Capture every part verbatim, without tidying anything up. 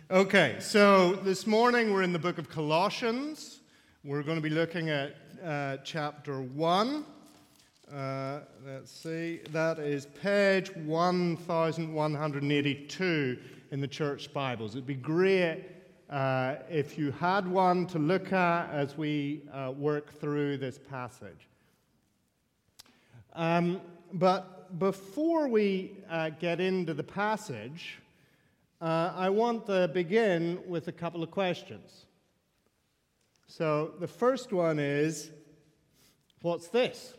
Okay, so this morning we're in the book of Colossians. We're going to be looking at uh, chapter one. Uh, let's see, that is page one thousand one hundred eighty-two in the church Bibles. It'd be great uh, if you had one to look at as we uh, work through this passage. Um, but before we uh, get into the passage, Uh, I want to begin with a couple of questions. So the first one is, what's this?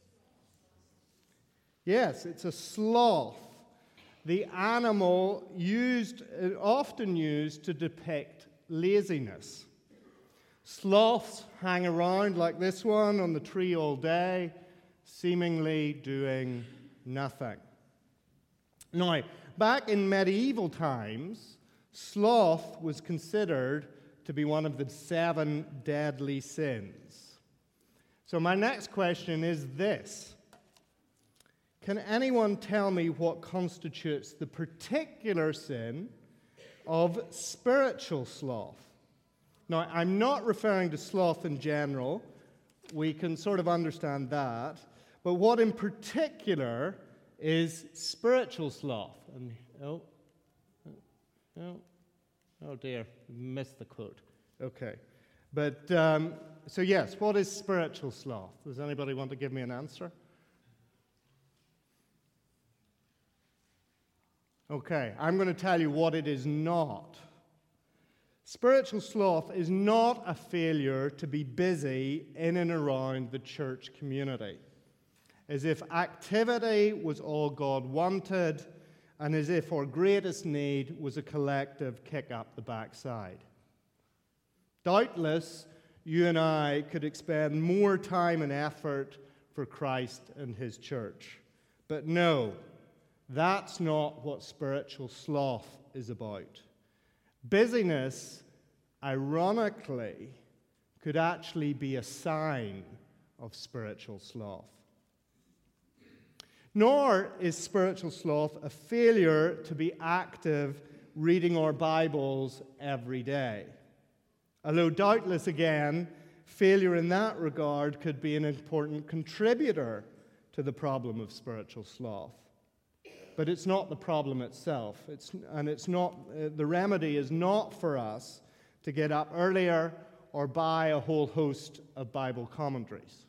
Yes, it's a sloth, the animal used, often used to depict laziness. Sloths hang around like this one on the tree all day, seemingly doing nothing. Now, back in medieval times, sloth was considered to be one of the seven deadly sins. So my next question is this. Can anyone tell me what constitutes the particular sin of spiritual sloth? Now, I'm not referring to sloth in general. We can sort of understand that. But what in particular is spiritual sloth? And oh, oh, oh dear, missed the quote. Okay, but um, so yes, what is spiritual sloth? Does anybody want to give me an answer? Okay, I'm going to tell you what it is not. Spiritual sloth is not a failure to be busy in and around the church community, as if activity was all God wanted, and as if our greatest need was a collective kick up the backside. Doubtless, you and I could expend more time and effort for Christ and His church. But no, that's not what spiritual sloth is about. Busyness, ironically, could actually be a sign of spiritual sloth. Nor is spiritual sloth a failure to be active reading our Bibles every day. Although doubtless, again, failure in that regard could be an important contributor to the problem of spiritual sloth. But it's not the problem itself. It's, and it's not, uh, the remedy is not for us to get up earlier or buy a whole host of Bible commentaries.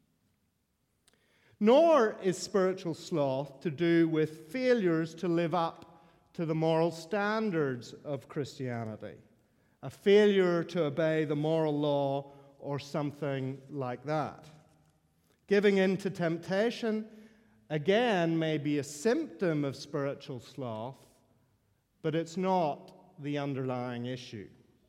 Nor is spiritual sloth to do with failures to live up to the moral standards of Christianity, a failure to obey the moral law or something like that. Giving in to temptation, again, may be a symptom of spiritual sloth, but it's not the underlying issue.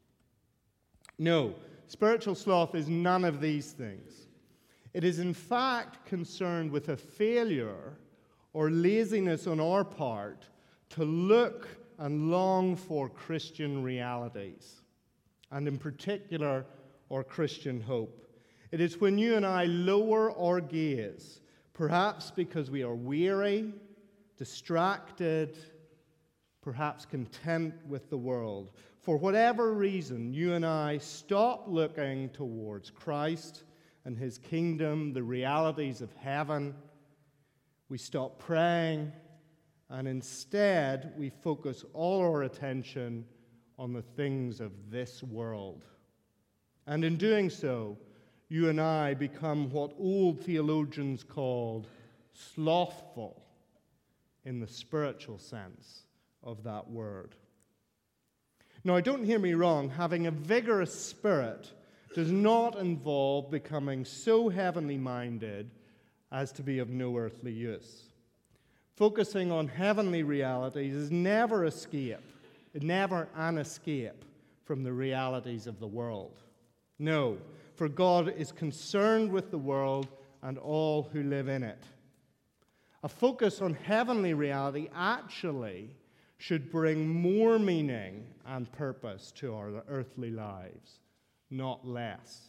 No, spiritual sloth is none of these things. It is in fact concerned with a failure or laziness on our part to look and long for Christian realities, and in particular, our Christian hope. It is when you and I lower our gaze, perhaps because we are weary, distracted, perhaps content with the world. For whatever reason, you and I stop looking towards Christ and His kingdom, the realities of heaven. We stop praying, and instead we focus all our attention on the things of this world. And in doing so, you and I become what old theologians called slothful in the spiritual sense of that word. Now, don't hear me wrong, having a vigorous spirit does not involve becoming so heavenly minded as to be of no earthly use. Focusing on heavenly realities is never escape, never an escape from the realities of the world. No, for God is concerned with the world and all who live in it. A focus on heavenly reality actually should bring more meaning and purpose to our earthly lives, not less.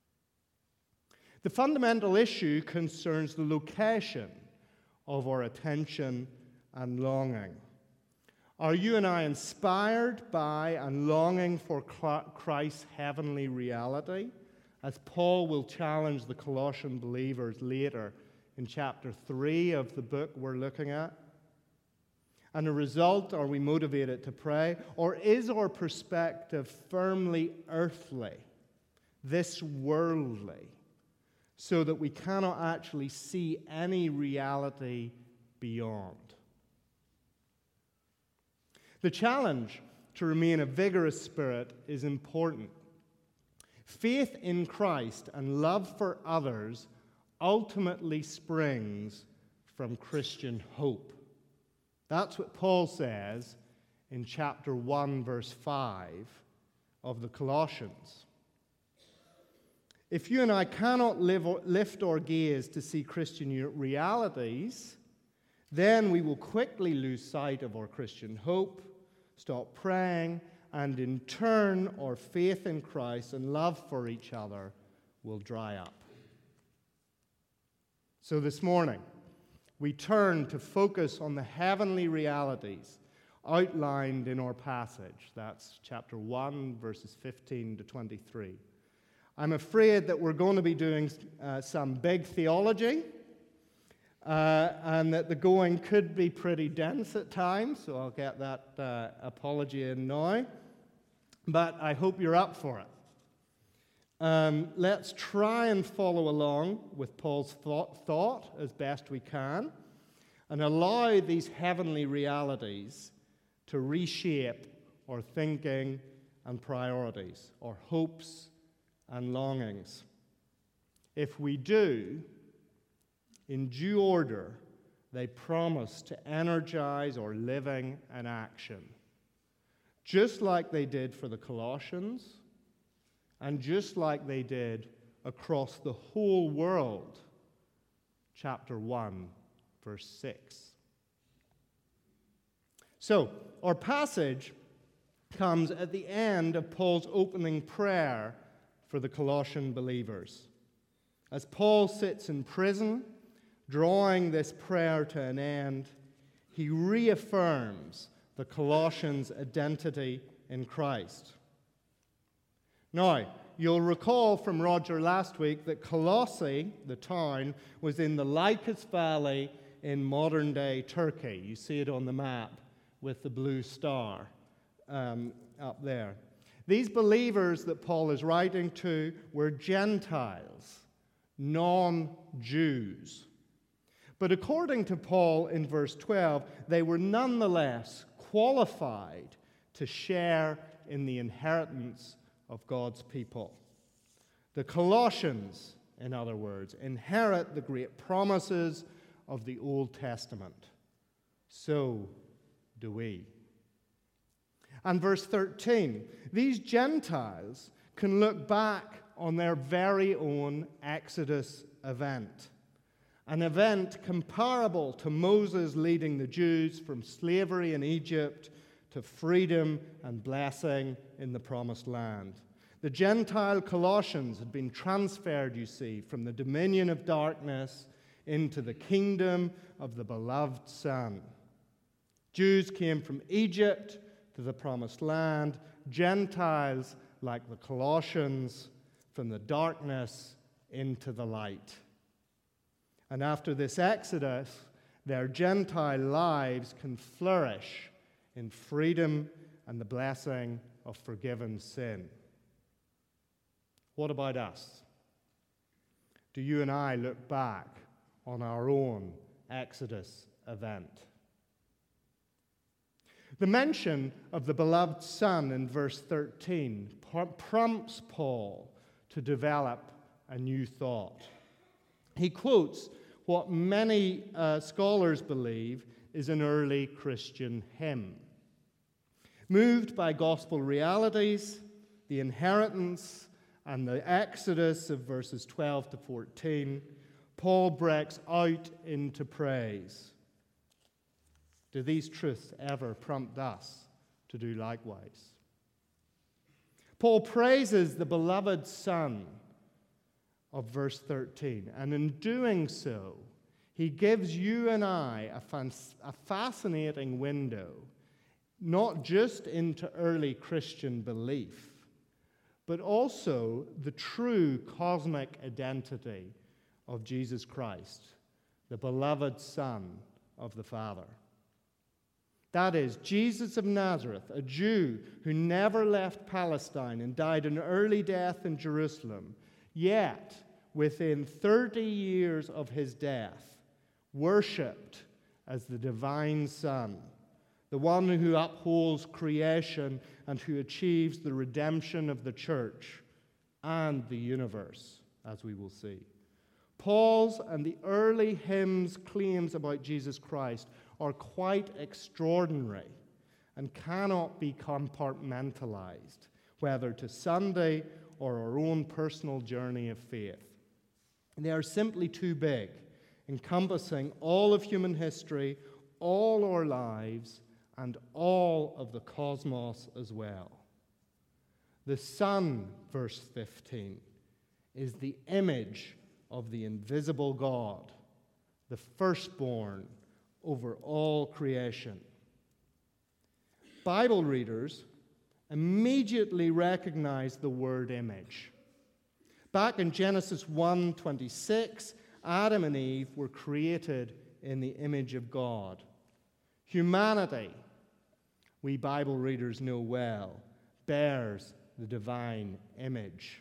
The fundamental issue concerns the location of our attention and longing. Are you and I inspired by and longing for Christ's heavenly reality, as Paul will challenge the Colossian believers later in chapter three of the book we're looking at? And a result, are we motivated to pray? Or is our perspective firmly earthly, this worldly, so that we cannot actually see any reality beyond? The challenge to remain a vigorous spirit is important. Faith in Christ and love for others ultimately springs from Christian hope. That's what Paul says in chapter one, verse five of the Colossians. If you and I cannot live or lift our gaze to see Christian realities, then we will quickly lose sight of our Christian hope, stop praying, and in turn, our faith in Christ and love for each other will dry up. So this morning, we turn to focus on the heavenly realities outlined in our passage. That's chapter one, verses fifteen to twenty-three. I'm afraid that we're going to be doing uh, some big theology, uh, and that the going could be pretty dense at times, so I'll get that uh, apology in now. But I hope you're up for it. Um, let's try and follow along with Paul's thought, thought as best we can, and allow these heavenly realities to reshape our thinking and priorities, our hopes and longings. If we do, in due order, they promise to energize our living and action, just like they did for the Colossians, and just like they did across the whole world. Chapter one, verse six. So, our passage comes at the end of Paul's opening prayer for the Colossian believers. As Paul sits in prison, drawing this prayer to an end, he reaffirms the Colossians' identity in Christ. Now, you'll recall from Roger last week that Colossae, the town, was in the Lycus Valley in modern-day Turkey. You see it on the map with the blue star um, up there. These believers that Paul is writing to were Gentiles, non-Jews. But according to Paul in verse twelve, they were nonetheless qualified to share in the inheritance of God's people. The Colossians, in other words, inherit the great promises of the Old Testament. So do we. And verse thirteen, these Gentiles can look back on their very own Exodus event, an event comparable to Moses leading the Jews from slavery in Egypt to freedom and blessing in the Promised Land. The Gentile Colossians had been transferred, you see, from the dominion of darkness into the kingdom of the beloved Son. Jews came from Egypt to the Promised Land. Gentiles, like the Colossians, from the darkness into the light. And after this exodus, their Gentile lives can flourish in freedom and the blessing of forgiven sin. What about us? Do you and I look back on our own Exodus event? The mention of the beloved Son in verse thirteen prompts Paul to develop a new thought. He quotes what many uh, scholars believe is an early Christian hymn. Moved by gospel realities, the inheritance, and the exodus of verses twelve to fourteen, Paul breaks out into praise. Do these truths ever prompt us to do likewise? Paul praises the beloved Son of verse thirteen, and in doing so, he gives you and I a, fan- a fascinating window not just into early Christian belief, but also the true cosmic identity of Jesus Christ, the beloved Son of the Father. That is, Jesus of Nazareth, a Jew who never left Palestine and died an early death in Jerusalem, yet within thirty years of his death, worshipped as the divine Son, the one who upholds creation and who achieves the redemption of the church and the universe, as we will see. Paul's and the early hymns' claims about Jesus Christ are quite extraordinary and cannot be compartmentalized, whether to Sunday or our own personal journey of faith. They are simply too big, encompassing all of human history, all our lives, and all of the cosmos as well. The Son, verse fifteen, is the image of the invisible God, the firstborn over all creation. Bible readers immediately recognize the word image. Back in Genesis one twenty-six, Adam and Eve were created in the image of God. Humanity, we Bible readers know well, bears the divine image.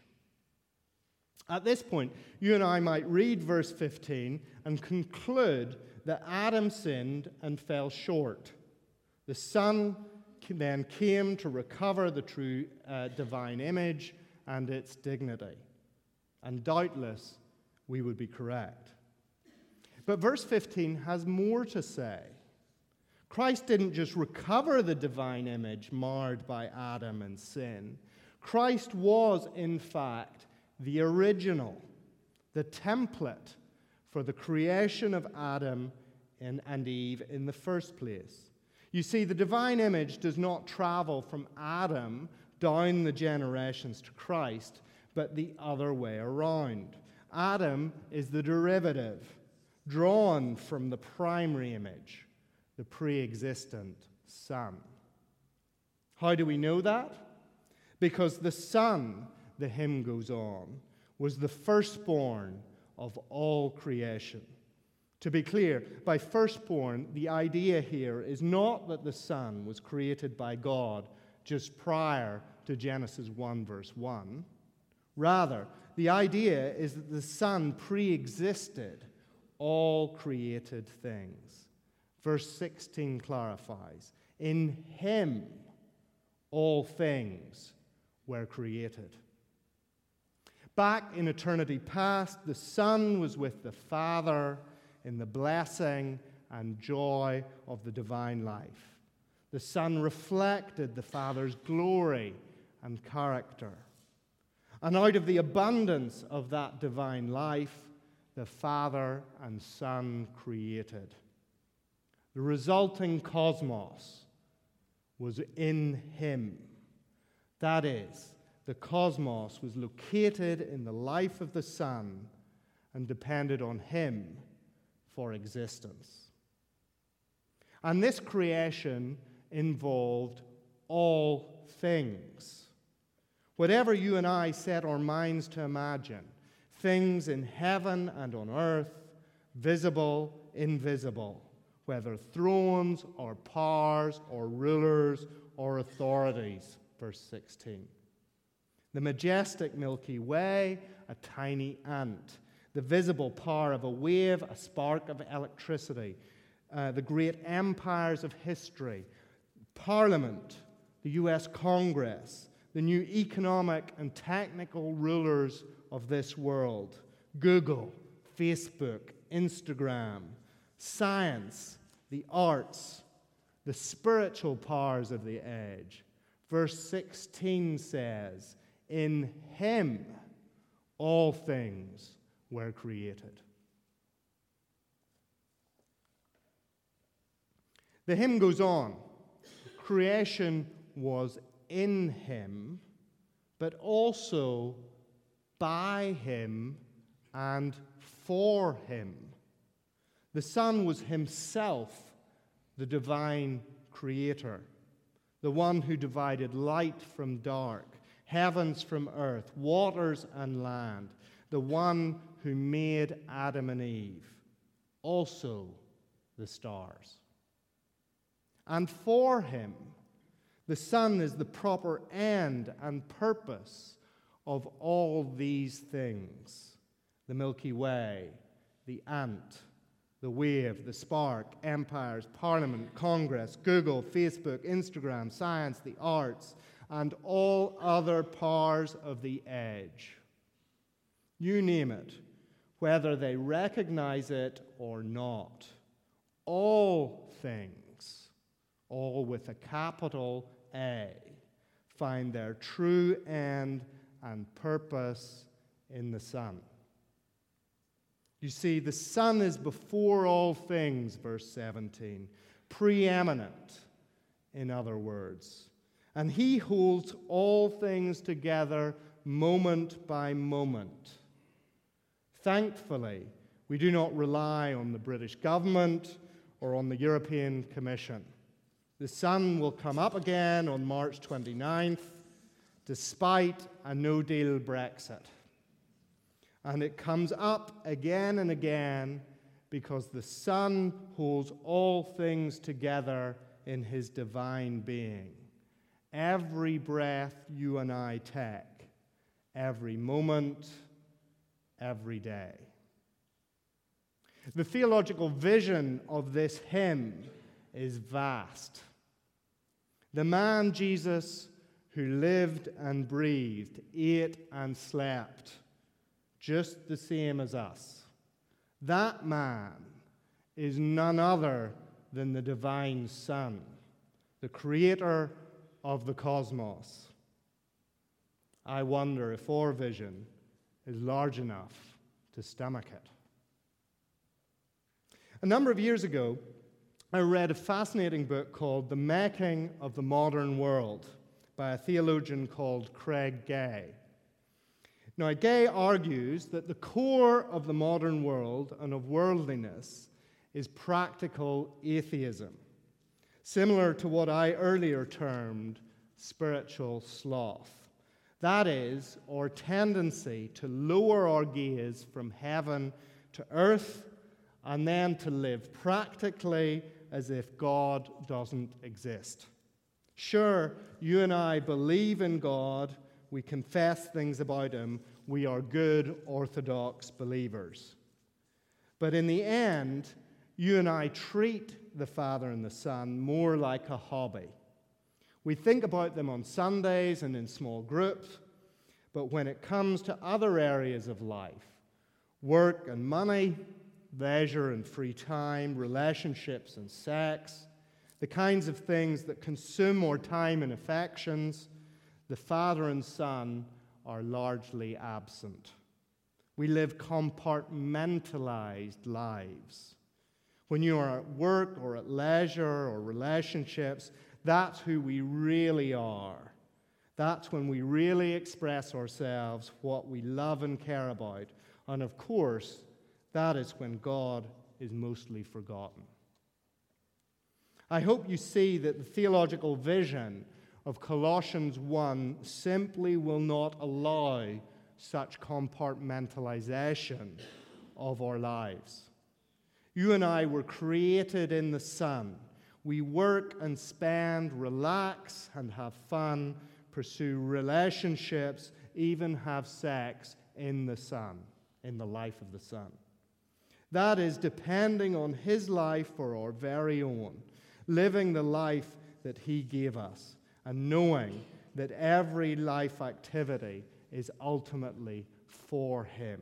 At this point, you and I might read verse fifteen and conclude that Adam sinned and fell short. The Son then came to recover the true uh, divine image and its dignity. And doubtless, we would be correct. But verse fifteen has more to say. Christ didn't just recover the divine image marred by Adam and sin. Christ was, in fact, the original, the template for the creation of Adam and, and Eve in the first place. You see, the divine image does not travel from Adam down the generations to Christ, but the other way around. Adam is the derivative, drawn from the primary image, the pre-existent Son. How do we know that? Because the Son, the hymn goes on, was the firstborn of all creation. To be clear, by firstborn, the idea here is not that the Son was created by God just prior to Genesis one, verse one. Rather, the idea is that the Son pre-existed all created things. Verse sixteen clarifies, in him all things were created. Back in eternity past, the Son was with the Father in the blessing and joy of the divine life. The Son reflected the Father's glory and character. And out of the abundance of that divine life, the Father and Son created. The resulting cosmos was in him. That is, the cosmos was located in the life of the Son and depended on him for existence. And this creation involved all things. Whatever you and I set our minds to imagine, things in heaven and on earth, visible, invisible, whether thrones or powers or rulers or authorities, verse sixteen. The majestic Milky Way, a tiny ant. The visible power of a wave, a spark of electricity. Uh, the great empires of history. Parliament, the U S Congress, the new economic and technical rulers of this world. Google, Facebook, Instagram. Science, the arts, the spiritual powers of the age. Verse sixteen says, in him all things were created. The hymn goes on. Creation was in him, but also by him and for him. The Son was himself the divine creator. the one who divided light from dark, heavens from earth, waters and land, the one who made Adam and Eve, also the stars. And for him, the sun is the proper end and purpose of all these things. The Milky Way, the ant, the wave, the spark, empires, parliament, Congress, Google, Facebook, Instagram, science, the arts, and all other powers of the age. You name it, whether they recognize it or not. All things, all with a capital A, find their true end and purpose in the Son. You see, the Son is before all things, verse seventeen, preeminent, in other words. And he holds all things together moment by moment. Thankfully, we do not rely on the British government or on the European Commission. The sun will come up again on March twenty-ninth, despite a no-deal Brexit. And it comes up again and again because the Son holds all things together in his divine being. Every breath you and I take, every moment, every day. The theological vision of this hymn is vast. The man Jesus who lived and breathed, ate and slept, just the same as us. That man is none other than the divine Son, the creator of the cosmos. I wonder if our vision is large enough to stomach it. A number of years ago, I read a fascinating book called The Making of the Modern World by a theologian called Craig Gay. Now, Gay argues that the core of the modern world and of worldliness is practical atheism, similar to what I earlier termed spiritual sloth. That is, our tendency to lower our gaze from heaven to earth and then to live practically as if God doesn't exist. Sure, you and I believe in God, we confess things about him, we are good orthodox believers. But in the end, you and I treat the Father and the Son more like a hobby. We think about them on Sundays and in small groups, but when it comes to other areas of life, work and money, leisure and free time, relationships and sex, the kinds of things that consume our time and affections, the Father and Son are largely absent. We live compartmentalized lives. When you are at work or at leisure or relationships, that's who we really are. That's when we really express ourselves, what we love and care about. And of course, that is when God is mostly forgotten. I hope you see that the theological vision of Colossians one simply will not allow such compartmentalization of our lives. You and I were created in the Son. We work and spend, relax and have fun, pursue relationships, even have sex in the Son, in the life of the Son. That is depending on his life for our very own, living the life that he gave us, and knowing that every life activity is ultimately for him.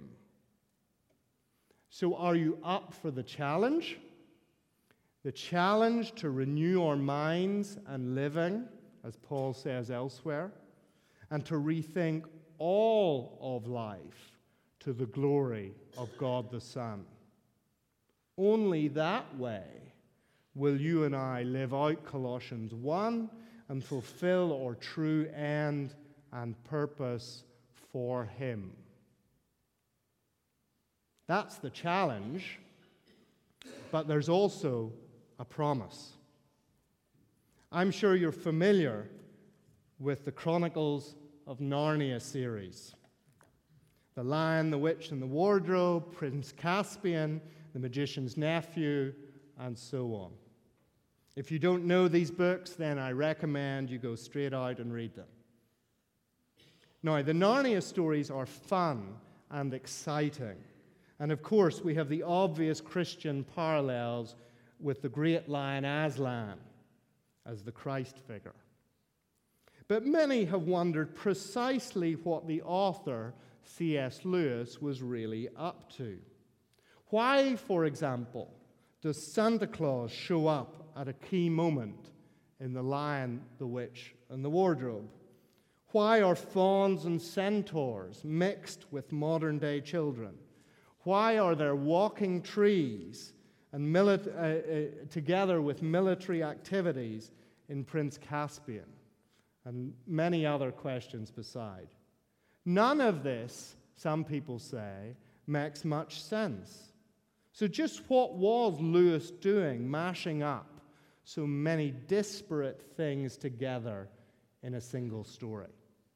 So are you up for the challenge? The challenge to renew our minds and living, as Paul says elsewhere, and to rethink all of life to the glory of God the Son. Only that way will you and I live out Colossians one and fulfill our true end and purpose for him. That's the challenge, but there's also a promise. I'm sure you're familiar with the Chronicles of Narnia series. The Lion, the Witch, and the Wardrobe, Prince Caspian, the Magician's Nephew, and so on. If you don't know these books, then I recommend you go straight out and read them. Now, the Narnia stories are fun and exciting. And of course, we have the obvious Christian parallels with the great lion Aslan as the Christ figure. But many have wondered precisely what the author, C S Lewis, was really up to. Why, for example, does Santa Claus show up at a key moment in The Lion, the Witch, and the Wardrobe? Why are fauns and centaurs mixed with modern-day children? Why are there walking trees and mili- uh, uh, together with military activities in Prince Caspian? And many other questions beside. None of this, some people say, makes much sense. So just what was Lewis doing, mashing up so many disparate things together in a single story?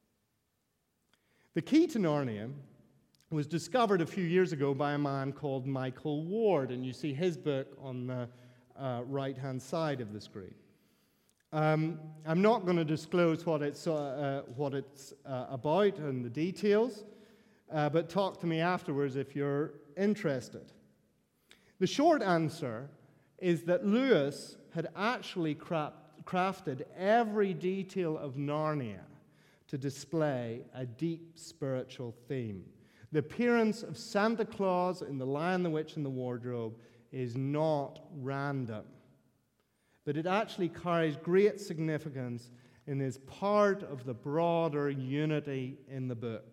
The key to Narnia was discovered a few years ago by a man called Michael Ward, and you see his book on the uh, right-hand side of the screen. Um, I'm not going to disclose what it's, uh, uh, what it's uh, about and the details, uh, but talk to me afterwards if you're interested. The short answer is that Lewis had actually cra- crafted every detail of Narnia to display a deep spiritual theme. The appearance of Santa Claus in The Lion, the Witch, and the Wardrobe is not random, but it actually carries great significance and is part of the broader unity in the book.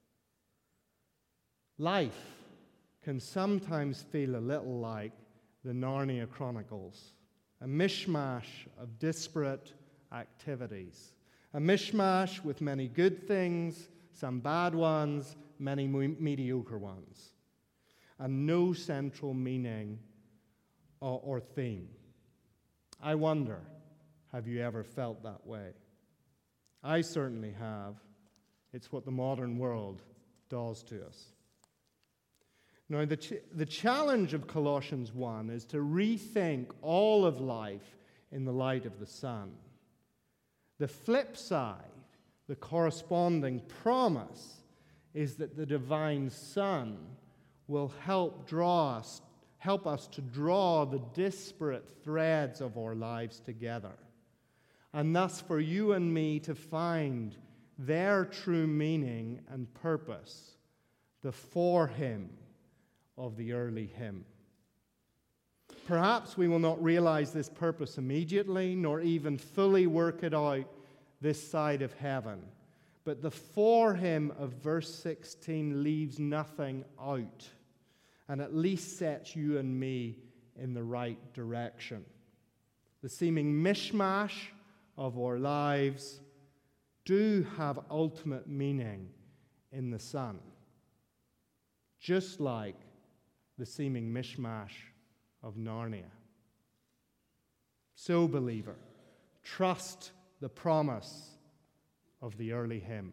Life can sometimes feel a little like the Narnia Chronicles, a mishmash of disparate activities, a mishmash with many good things, some bad ones, many me- mediocre ones, and no central meaning or, or theme. I wonder, have you ever felt that way? I certainly have. It's what the modern world does to us. Now, the, ch- the challenge of Colossians one is to rethink all of life in the light of the Son. The flip side, the corresponding promise, is that the divine Son will help draw us Help us to draw the disparate threads of our lives together, and thus for you and me to find their true meaning and purpose, the for him of the early hymn. Perhaps we will not realize this purpose immediately, nor even fully work it out this side of heaven, but the for him of verse sixteen leaves nothing out, and at least sets you and me in the right direction. The seeming mishmash of our lives do have ultimate meaning in the Son, just like the seeming mishmash of Narnia. So, believer, trust the promise of the early hymn.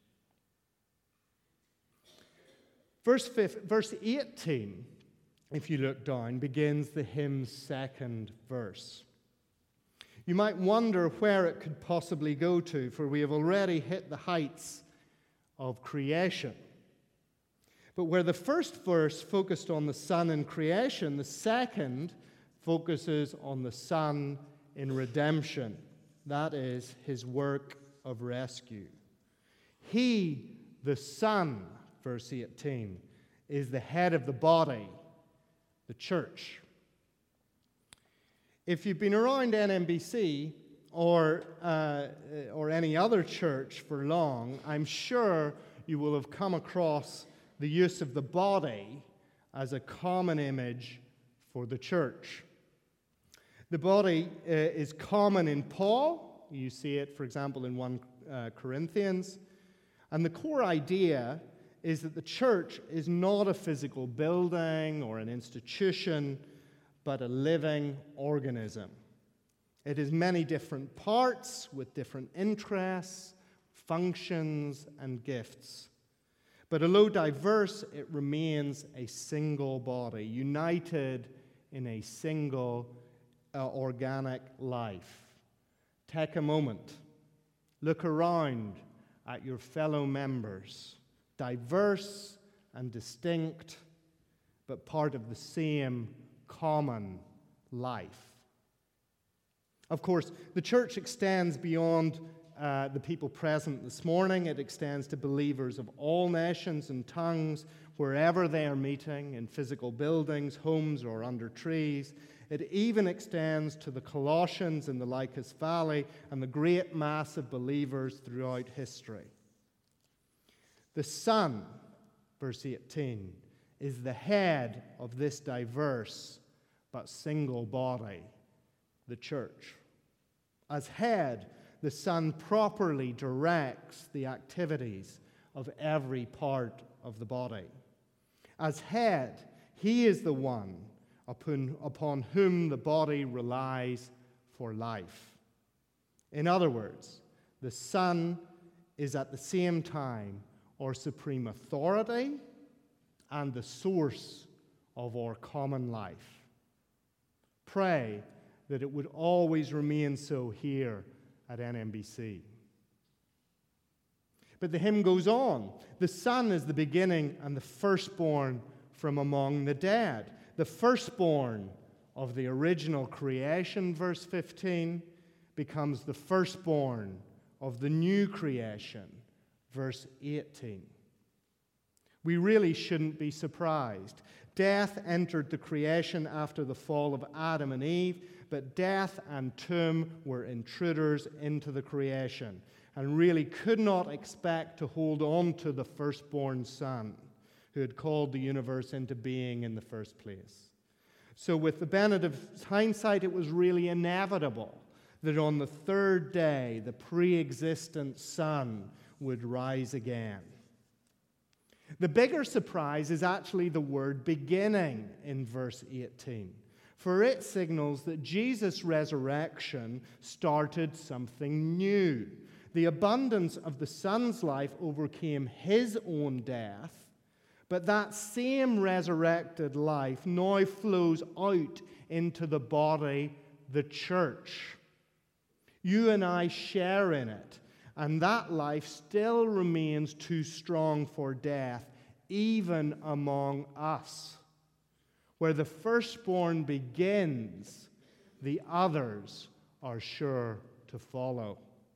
Verse, fifteen, verse eighteen, if you look down, begins the hymn's second verse. You might wonder where it could possibly go to, for we have already hit the heights of creation. But where the first verse focused on the Son in creation, the second focuses on the Son in redemption. That is, his work of rescue. He, the Son, verse eighteen, is the head of the body, the church. If you've been around N M B C or, uh, or any other church for long, I'm sure you will have come across the use of the body as a common image for the church. The body uh, is common in Paul. You see it, for example, in First uh, Corinthians. And the core idea is that the church is not a physical building or an institution, but a living organism. It has many different parts with different interests, functions, and gifts. But although diverse, it remains a single body, united in a single uh, organic life. Take a moment. Look around at your fellow members, diverse and distinct, but part of the same common life. Of course, the church extends beyond uh, the people present this morning. It extends to believers of all nations and tongues, wherever they are meeting, in physical buildings, homes, or under trees. It even extends to the Colossians in the Lycus Valley and the great mass of believers throughout history. The Son, verse eighteen, is the head of this diverse but single body, the church. As head, the Son properly directs the activities of every part of the body. As head, he is the one upon, upon whom the body relies for life. In other words, the Son is at the same time our supreme authority and the source of our common life. Pray that it would always remain so here at N M B C. But the hymn goes on. The Son is the beginning and the firstborn from among the dead. The firstborn of the original creation, verse fifteen, becomes the firstborn of the new creation, verse eighteen. We really shouldn't be surprised. Death entered the creation after the fall of Adam and Eve, but death and tomb were intruders into the creation and really could not expect to hold on to the firstborn Son who had called the universe into being in the first place. So with the benefit of hindsight, it was really inevitable that on the third day, the pre-existent Son would rise again. The bigger surprise is actually the word beginning in verse eighteen, for it signals that Jesus' resurrection started something new. The abundance of the Son's life overcame his own death, but that same resurrected life now flows out into the body, the church. You and I share in it. And that life still remains too strong for death, even among us. Where the firstborn begins, the others are sure to follow.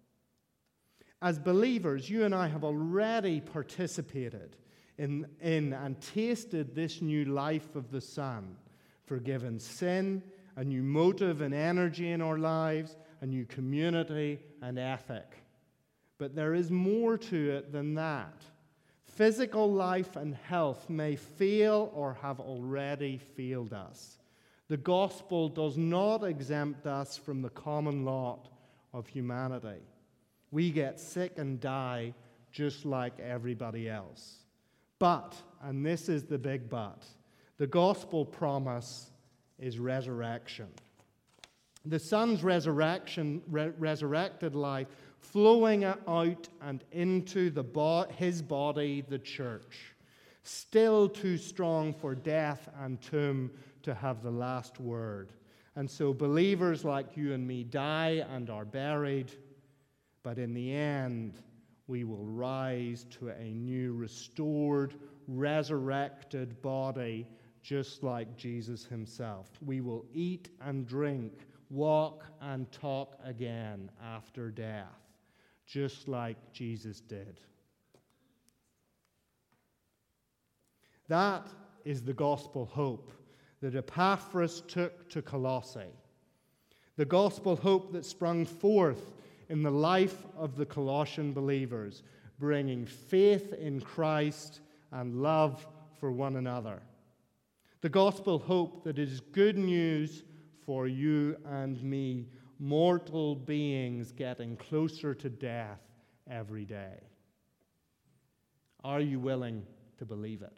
As believers, you and I have already participated in, in and tasted this new life of the Son, forgiven sin, a new motive and energy in our lives, a new community and ethic. But there is more to it than that. Physical life and health may fail or have already failed us. The gospel does not exempt us from the common lot of humanity. We get sick and die just like everybody else. But, and this is the big but, the gospel promise is resurrection. The Son's resurrection, re- resurrected life flowing out and into the bo- his body, the church, still too strong for death and tomb to have the last word. And so believers like you and me die and are buried, but in the end, we will rise to a new, restored, resurrected body, just like Jesus himself. We will eat and drink, walk and talk again after death, just like Jesus did. That is the gospel hope that Epaphras took to Colossae. The gospel hope that sprung forth in the life of the Colossian believers, bringing faith in Christ and love for one another. The gospel hope that is good news for you and me, mortal beings getting closer to death every day. Are you willing to believe it?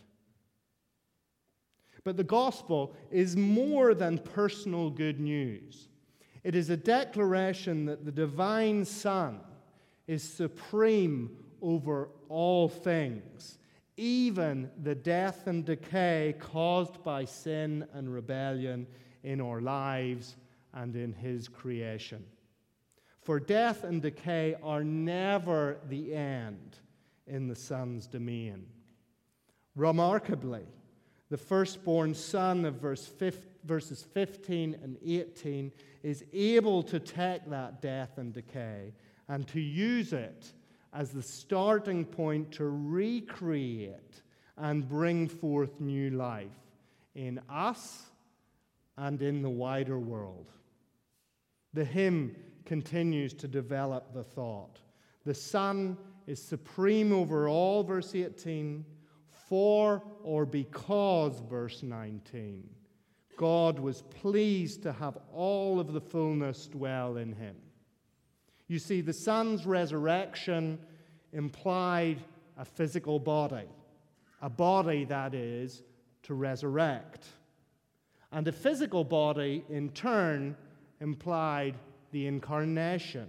But the gospel is more than personal good news. It is a declaration that the divine Son is supreme over all things, even the death and decay caused by sin and rebellion in our lives and in his creation. For death and decay are never the end in the Son's domain. Remarkably, the firstborn Son of verse verses fifteen and eighteen is able to take that death and decay and to use it as the starting point to recreate and bring forth new life in us and in the wider world. The hymn continues to develop the thought. The Son is supreme over all, verse eighteen, for or because, verse nineteen. God was pleased to have all of the fullness dwell in him. You see, the Son's resurrection implied a physical body, a body, that is, to resurrect. And a physical body, in turn, implied the incarnation.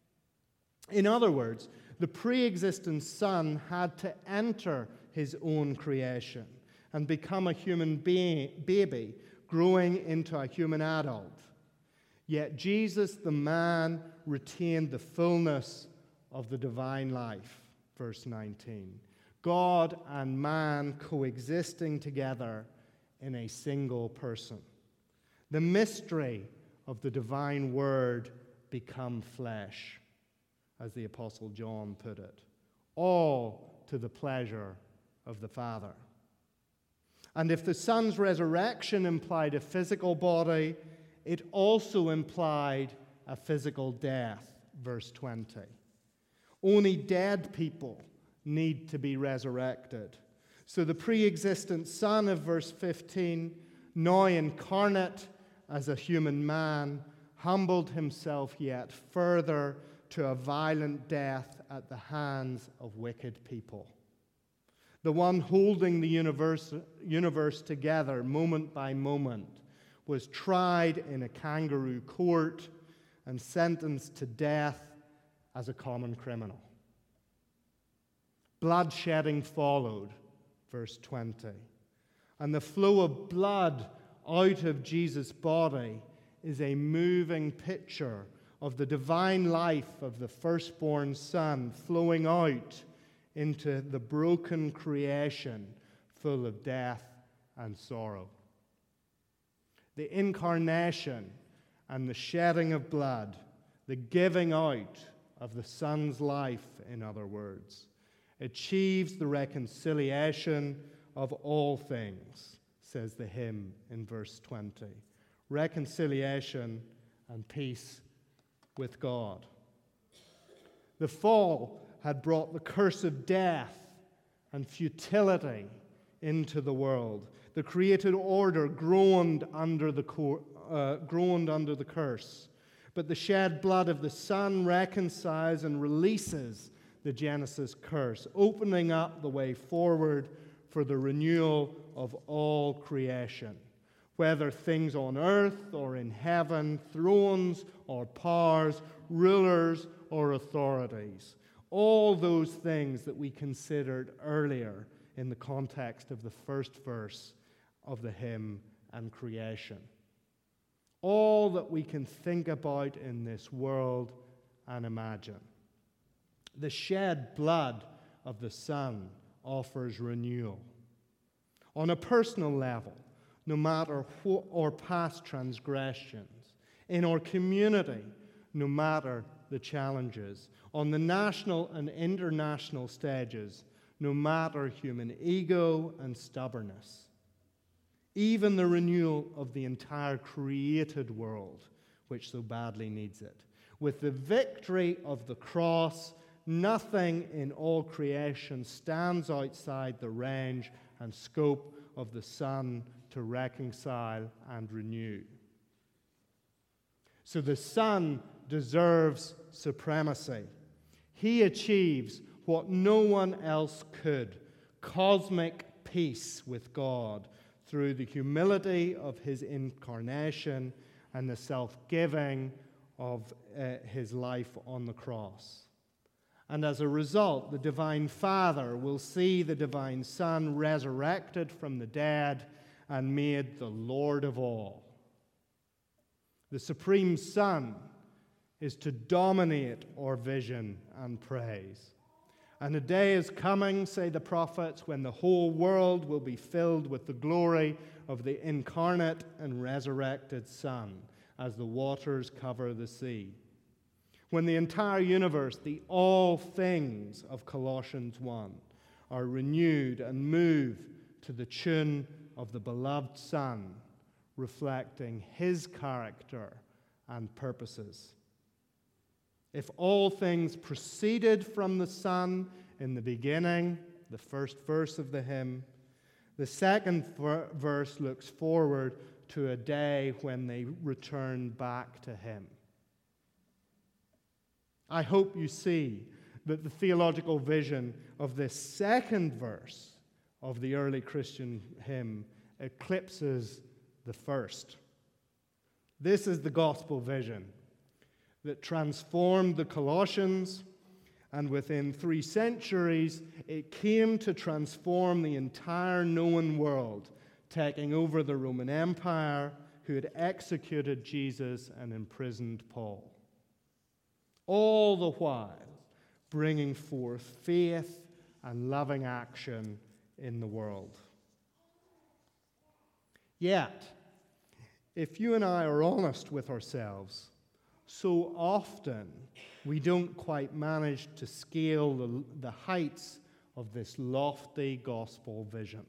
In other words, the pre-existent Son had to enter his own creation and become a human being, baby, growing into a human adult. Yet Jesus, the man, retained the fullness of the divine life, verse nineteen. God and man coexisting together in a single person. The mystery of the divine word become flesh, as the Apostle John put it, all to the pleasure of the Father. And if the Son's resurrection implied a physical body, it also implied a physical death, verse twenty. Only dead people need to be resurrected. So the pre-existent Son of verse fifteen, now incarnate as a human man, humbled himself yet further to a violent death at the hands of wicked people. The one holding the universe, universe together moment by moment was tried in a kangaroo court and sentenced to death as a common criminal. Bloodshedding followed, verse twenty. And the flow of blood out of Jesus' body is a moving picture of the divine life of the firstborn Son flowing out into the broken creation full of death and sorrow. The incarnation and the shedding of blood, the giving out of the Son's life, in other words, achieves the reconciliation of all things, says the hymn in verse twenty. Reconciliation and peace with God. The fall had brought the curse of death and futility into the world. The created order groaned under the, cor- uh, groaned under the curse. But the shed blood of the Son reconciles and releases the Genesis curse, opening up the way forward for the renewal of all creation, whether things on earth or in heaven, thrones or powers, rulers or authorities. All those things that we considered earlier in the context of the first verse of the hymn and creation. All that we can think about in this world and imagine. The shed blood of the Son offers renewal. On a personal level, no matter what our past transgressions, in our community, no matter the challenges, on the national and international stages, no matter human ego and stubbornness, even the renewal of the entire created world, which so badly needs it. With the victory of the cross, nothing in all creation stands outside the range and scope of the Son to reconcile and renew. So the Son deserves supremacy. He achieves what no one else could, cosmic peace with God through the humility of his incarnation and the self-giving of uh, his life on the cross. And as a result, the divine Father will see the divine Son resurrected from the dead and made the Lord of all. The Supreme Son is to dominate our vision and praise. And a day is coming, say the prophets, when the whole world will be filled with the glory of the incarnate and resurrected Son, as the waters cover the sea. When the entire universe, the all things of Colossians one, are renewed and move to the tune of the beloved Son, reflecting his character and purposes. If all things proceeded from the Son in the beginning, the first verse of the hymn, the second ver- verse looks forward to a day when they return back to him. I hope you see that the theological vision of this second verse of the early Christian hymn eclipses the first. This is the gospel vision that transformed the Colossians, and within three centuries, it came to transform the entire known world, taking over the Roman Empire, who had executed Jesus and imprisoned Paul. All the while, bringing forth faith and loving action in the world. Yet, if you and I are honest with ourselves, so often we don't quite manage to scale the, the heights of this lofty gospel vision.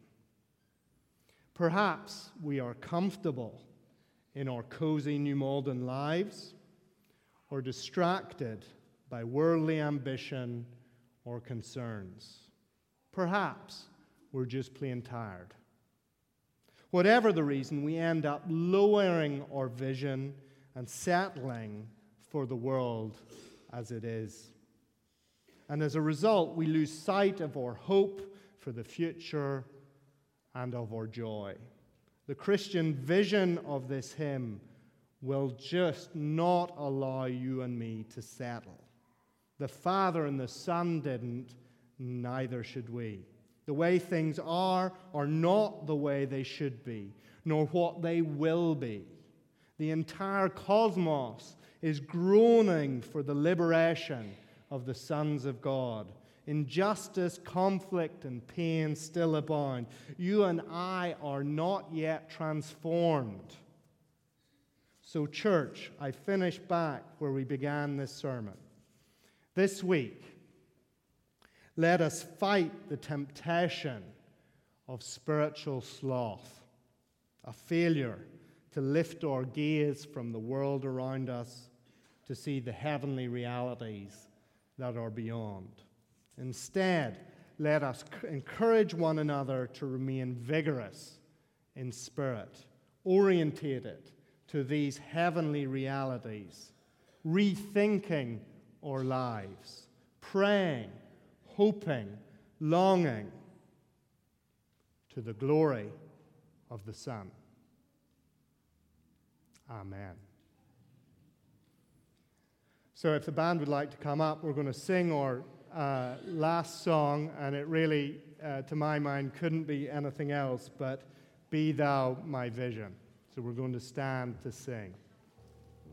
Perhaps we are comfortable in our cozy New Malden lives, or distracted by worldly ambition or concerns. Perhaps we're just plain tired. Whatever the reason, we end up lowering our vision and settling for the world as it is. And as a result, we lose sight of our hope for the future and of our joy. The Christian vision of this hymn will just not allow you and me to settle. The Father and the Son didn't, neither should we. The way things are are not the way they should be, nor what they will be. The entire cosmos is groaning for the liberation of the sons of God. Injustice, conflict, and pain still abound. You and I are not yet transformed. So, church, I finish back where we began this sermon. This week, let us fight the temptation of spiritual sloth, a failure to lift our gaze from the world around us to see the heavenly realities that are beyond. Instead, let us encourage one another to remain vigorous in spirit, orientated to these heavenly realities, rethinking our lives, praying, hoping, longing to the glory of the Son. Amen. So if the band would like to come up, we're going to sing our uh, last song, and it really, uh, to my mind, couldn't be anything else but Be Thou My Vision. So we're going to stand to sing.